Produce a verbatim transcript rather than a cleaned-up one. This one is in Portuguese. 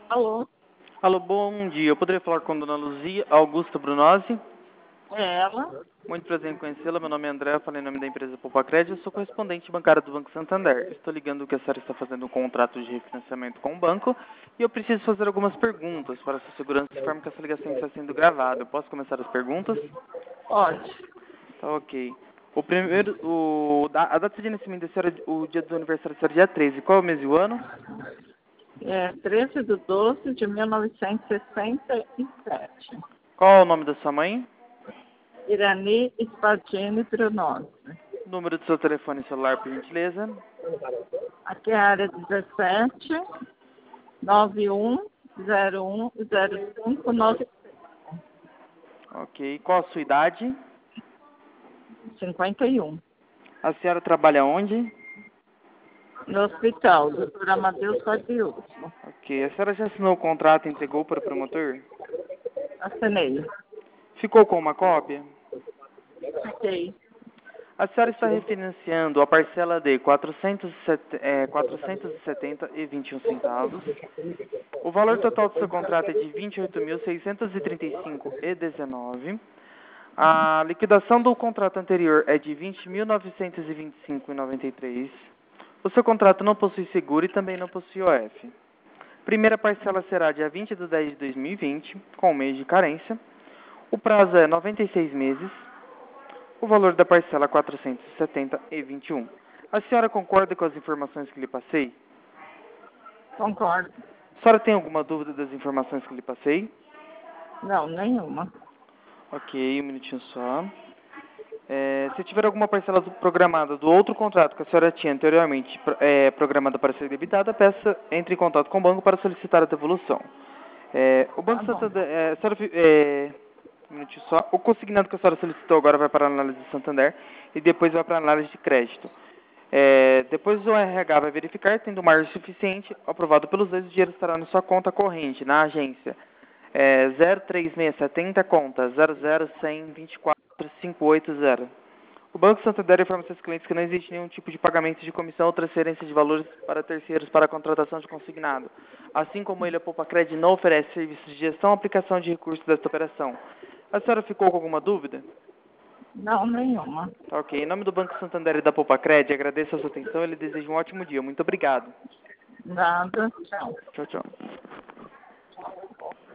Alô? Alô, bom dia. Eu poderia falar com a dona Luzia Augusta Brunozzi? É ela? Muito prazer em conhecê-la. Meu nome é André, eu falei em nome da empresa Poupa Crédito. Eu sou correspondente bancário do Banco Santander. Estou ligando que a senhora está fazendo um contrato de refinanciamento com o banco e eu preciso fazer algumas perguntas para a sua segurança de forma que essa ligação está sendo gravada. Eu posso começar as perguntas? Pode. Tá, ok. O primeiro, o, da- a data de nascimento da senhora, o dia do aniversário da senhora é dia treze. Qual é o mês e o ano? É treze de doze de mil novecentos e sessenta e sete. Qual é o nome da sua mãe? Irani Spadini Brunozzi. Número do seu telefone celular, por gentileza. Aqui é a área dezessete, nove um zero um zero cinco nove Ok. Qual a sua idade? cinquenta e um. A senhora trabalha onde? No hospital, doutor Amadeus Fadiuso. Ok. A senhora já assinou o contrato e entregou para o promotor? Assinei. Ficou com uma cópia? Ok. A senhora está refinanciando a parcela de quatrocentos e setenta, é, quatrocentos e setenta e vinte e um centavos. O valor total do seu contrato é de vinte e oito mil seiscentos e trinta e cinco e dezenove. A liquidação do contrato anterior é de vinte mil novecentos e vinte e cinco e noventa e três. O seu contrato não possui seguro e também não possui O F. Primeira parcela será dia vinte de dez de dois mil e vinte, com um mês de carência. O prazo é noventa e seis meses. O valor da parcela é quatrocentos e setenta e vinte e um. A senhora concorda com as informações que lhe passei? Concordo. A senhora tem alguma dúvida das informações que lhe passei? Não, nenhuma. Ok, um minutinho só. É, se tiver alguma parcela do- programada do outro contrato que a senhora tinha anteriormente pro- é, programada para ser debitada, peça, entre em contato com o banco para solicitar a devolução. É, o Tá Banco bom. Santander, é, a senhora, fi- é, um minutinho só. O consignado que a senhora solicitou agora vai para a análise de Santander e depois vai para a análise de crédito. É, depois o R H vai verificar, tendo margem suficiente, aprovado pelos dois, o dinheiro estará na sua conta corrente, na agência. É, zero três seis sete zero, conta zero zero um zero dois quatro cinco oito zero. O Banco Santander informa seus clientes que não existe nenhum tipo de pagamento de comissão ou transferência de valores para terceiros para a contratação de consignado. Assim como ele, a Poupa Crédito não oferece serviços de gestão ou aplicação de recursos desta operação. A senhora ficou com alguma dúvida? Não, nenhuma. Tá, ok. Em nome do Banco Santander e da Poupa Crédito, agradeço a sua atenção e lhe desejo um ótimo dia. Muito obrigado. Nada. Tchau. Tchau, tchau.